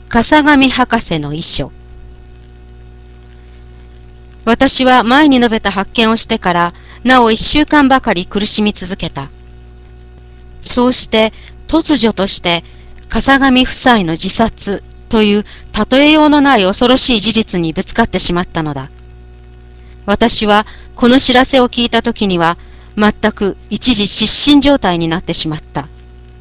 笠上博士の遺書。私は前に述べた発見をしてからなお1週間ばかり苦しみ続けた。そうして突如として笠上夫妻の自殺という例えようのない恐ろしい事実にぶつかってしまったのだ。私はこの知らせを聞いた時には全く一時失神状態になってしまった。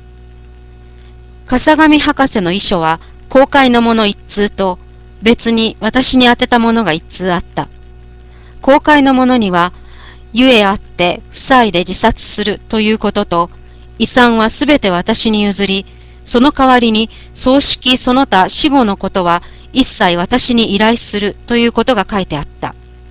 笠上博士の遺書は公開のもの一通と別に私に宛てたものが一通あった。公開のものには、ゆえあって夫妻で自殺するということと、遺産はすべて私に譲り、その代わりに葬式その他死後のことは一切私に依頼するということが書いてあった。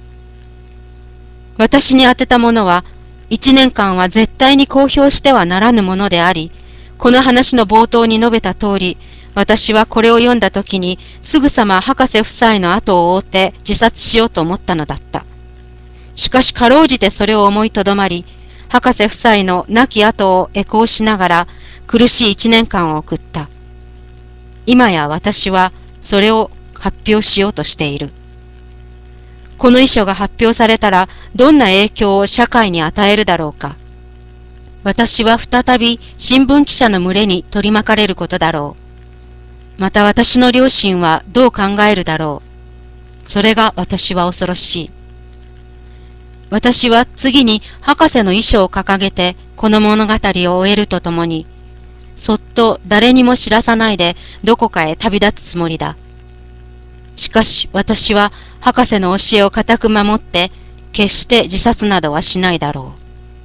私に宛てたものは、1年間は絶対に公表してはならぬものであり、この話の冒頭に述べた通り、私はこれを読んだ時にすぐさま博士夫妻の後を追って自殺しようと思ったのだった。しかしかろうじてそれを思いとどまり、博士夫妻の亡き後を回向しながら苦しい1年間を送った。今や私はそれを発表しようとしている。この遺書が発表されたらどんな影響を社会に与えるだろうか。私は再び新聞記者の群れに取り巻かれることだろう。また私の両親はどう考えるだろう。それが私は恐ろしい。私は次に博士の遺書を掲げてこの物語を終えるとともに、そっと誰にも知らさないでどこかへ旅立つつもりだ。しかし私は博士の教えを固く守って決して自殺などはしないだろ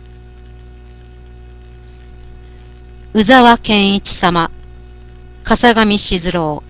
う。宇沢健一様、笠上静郎。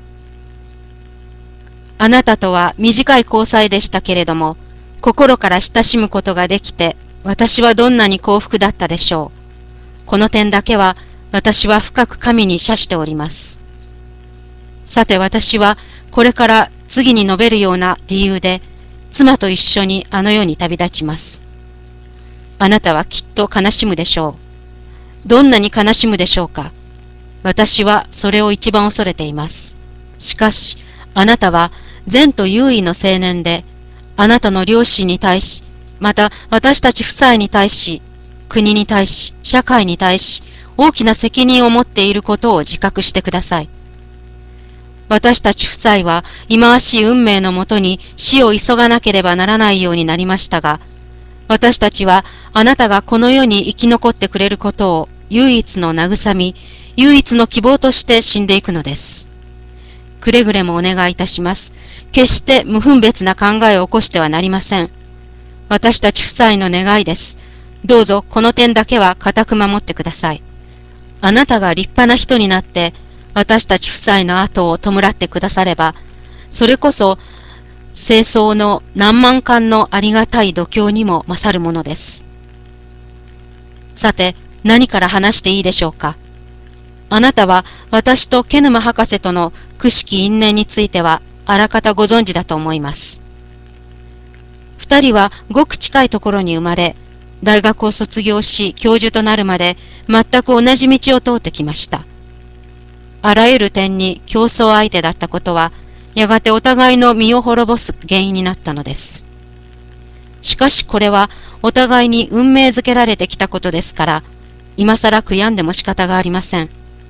あなたとは短い交際でしたけれども、心から親しむことができて、私はどんなに幸福だったでしょう。この点だけは、私は深く神に謝しております。さて私は、これから次に述べるような理由で、妻と一緒にあの世に旅立ちます。あなたはきっと悲しむでしょう。どんなに悲しむでしょうか。私はそれを一番恐れています。しかし、あなたは善と優位の青年で、あなたの両親に対し、また私たち夫妻に対し、国に対し、社会に対し、大きな責任を持っていることを自覚してください。私たち夫妻は忌まわしい運命のもとに死を急がなければならないようになりましたが、私たちはあなたがこの世に生き残ってくれることを唯一の慰み、唯一の希望として死んでいくのです。くれぐれもお願いいたします。決して無分別な考えを起こしてはなりません。私たち夫妻の願いです。どうぞこの点だけは固く守ってください。あなたが立派な人になって、私たち夫妻の後を弔ってくだされば、それこそ、清掃の何万貫のありがたい度胸にも勝るものです。さて、何から話していいでしょうか。あなたは私とケヌマ博士との苦しき因縁についてはあらかたご存知だと思います。二人はごく近いところに生まれ、大学を卒業し教授となるまで全く同じ道を通ってきました。あらゆる点に競争相手だったことは、やがてお互いの身を滅ぼす原因になったのです。しかしこれはお互いに運命づけられてきたことですから、今更悔やんでも仕方がありません。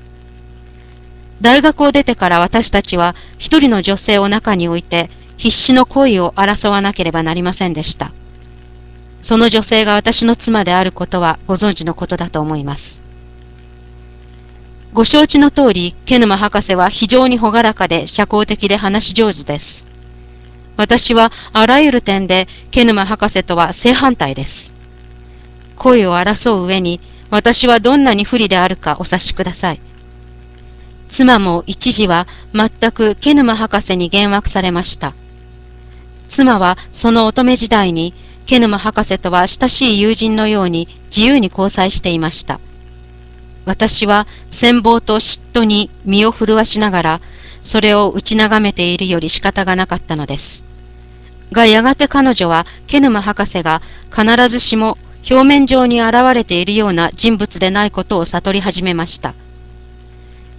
大学を出てから私たちは一人の女性を中に置いて必死の恋を争わなければなりませんでした。その女性が私の妻であることはご存知のことだと思います。ご承知の通り、ケヌマ博士は非常に朗らかで社交的で話し上手です。私はあらゆる点でケヌマ博士とは正反対です。恋を争う上に私はどんなに不利であるかお察しください。妻も一時は全くケヌマ博士に幻惑されました。妻はその乙女時代にケヌマ博士とは親しい友人のように自由に交際していました。私は羨望と嫉妬に身を震わしながらそれを打ち眺めているより仕方がなかったのです。がやがて彼女はケヌマ博士が必ずしも表面上に現れているような人物でないことを悟り始めました。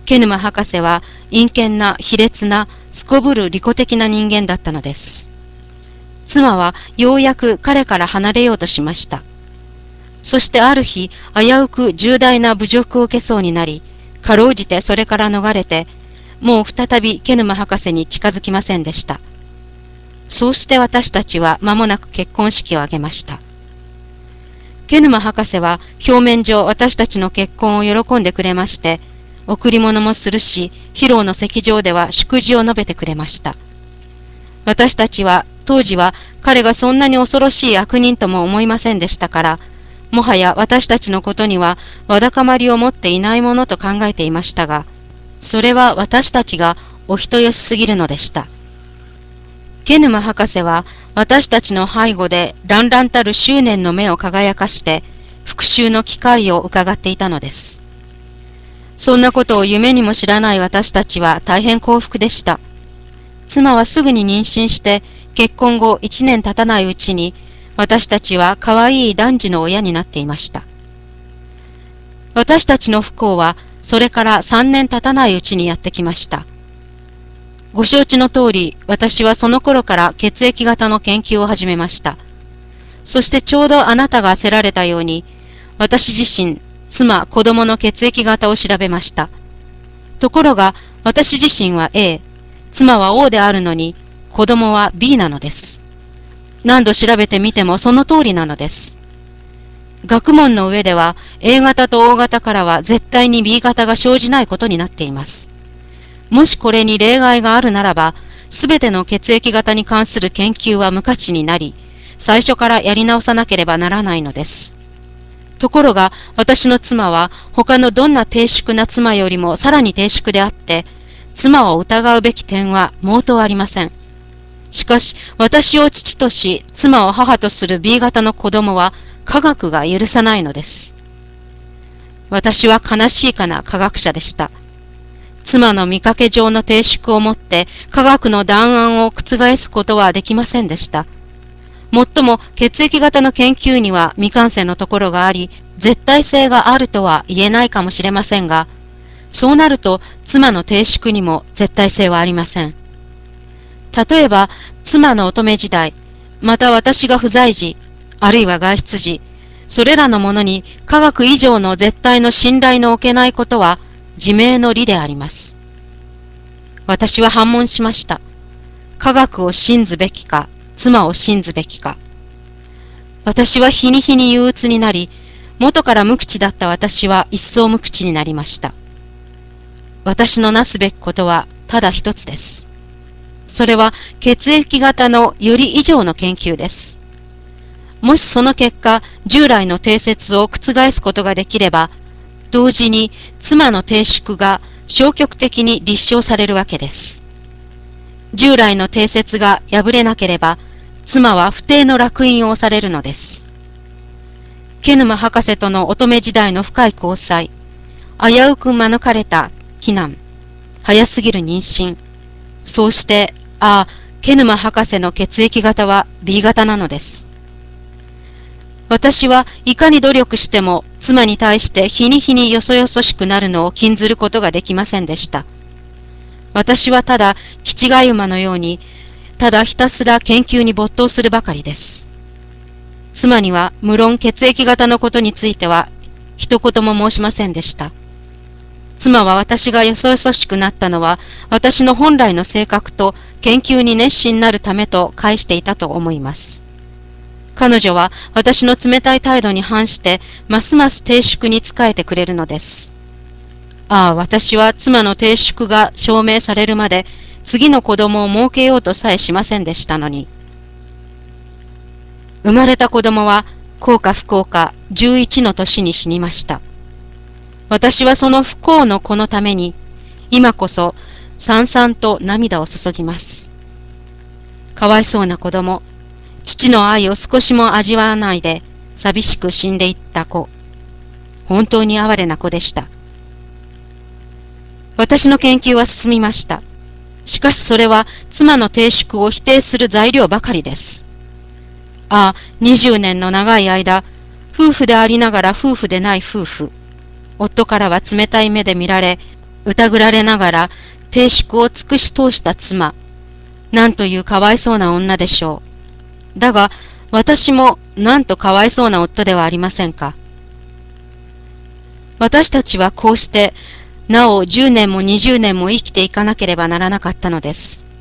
ケヌマ博士は陰険な卑劣なすこぶる利己的な人間だったのです。妻はようやく彼から離れようとしました。そしてある日、危うく重大な侮辱を受けそうになり、かろうじてそれから逃れて、もう再びケヌマ博士に近づきませんでした。そうして私たちは間もなく結婚式を挙げました。ケヌマ博士は表面上私たちの結婚を喜んでくれまして、贈り物もするし、披露の席上では祝辞を述べてくれました。私たちは当時は彼がそんなに恐ろしい悪人とも思いませんでしたから、もはや私たちのことにはわだかまりを持っていないものと考えていましたが、それは私たちがお人よしすぎるのでした。ケヌマ博士は私たちの背後で乱々たる執念の目を輝かして復讐の機会を伺っていたのです。そんなことを夢にも知らない私たちは大変幸福でした。妻はすぐに妊娠して結婚後1年経たないうちに私たちは可愛い男児の親になっていました。私たちの不幸はそれから3年経たないうちにやってきました。ご承知の通り、私はその頃から血液型の研究を始めました。そしてちょうどあなたが焦られたように、私自身、妻、子供の血液型を調べました。ところが、私自身は A、妻は O であるのに、子供は B なのです。何度調べてみてもその通りなのです。学問の上では A 型と O 型からは絶対に B 型が生じないことになっています。もしこれに例外があるならば、すべての血液型に関する研究は無価値になり、最初からやり直さなければならないのです。ところが、私の妻は他のどんな低粛な妻よりもさらに低粛であって、妻を疑うべき点は毛頭ありません。しかし、私を父とし、妻を母とする B 型の子供は、科学が許さないのです。私は悲しいかな科学者でした。妻の見かけ上の低粛をもって科学の断案を覆すことはできませんでした。もっとも血液型の研究には未完成のところがあり、絶対性があるとは言えないかもしれませんが、そうなると妻の低粛にも絶対性はありません。例えば、妻の乙女時代、また私が不在時、あるいは外出時、それらのものに科学以上の絶対の信頼のおけないことは自明の理であります。私は反問しました。科学を信ずべきか、妻を信ずべきか。私は日に日に憂鬱になり、元から無口だった私は一層無口になりました。私のなすべきことはただ一つです。それは血液型のより以上の研究です。もしその結果、従来の定説を覆すことができれば、同時に妻の定粛が消極的に立証されるわけです。従来の定説が破れなければ、妻は不定の烙印を押されるのです。ケヌマ博士との乙女時代の深い交際、危うく免れた避難、早すぎる妊娠、そうして、ケヌマ博士の血液型は B 型なのです。私はいかに努力しても妻に対して日に日によそよそしくなるのを禁ずることができませんでした。私はただ、キチガイ馬のように、ただひたすら研究に没頭するばかりです。妻には無論血液型のことについては一言も申しませんでした。妻は私がよそよそしくなったのは私の本来の性格と研究に熱心になるためと返していたと思います。彼女は私の冷たい態度に反してますます低粛に仕えてくれるのです。私は妻の低粛が証明されるまで次の子供を設けようとさえしませんでしたのに。生まれた子供は幸か不幸か11の年に死にました。私はその不幸の子のために今こそさんさんと涙を注ぎます。かわいそうな子供、父の愛を少しも味わわないで寂しく死んでいった子。本当に哀れな子でした。私の研究は進みました。しかしそれは妻の低粛を否定する材料ばかりです。20年の長い間、夫婦でありながら夫婦でない夫婦。夫からは冷たい目で見られ、 疑られながら定粛を尽くし通した妻。なんというかわいそうな女でしょう。だが、私もなんとかわいそうな夫ではありませんか。私たちはこうして、なお10年も20年も生きていかなければならなかったのです。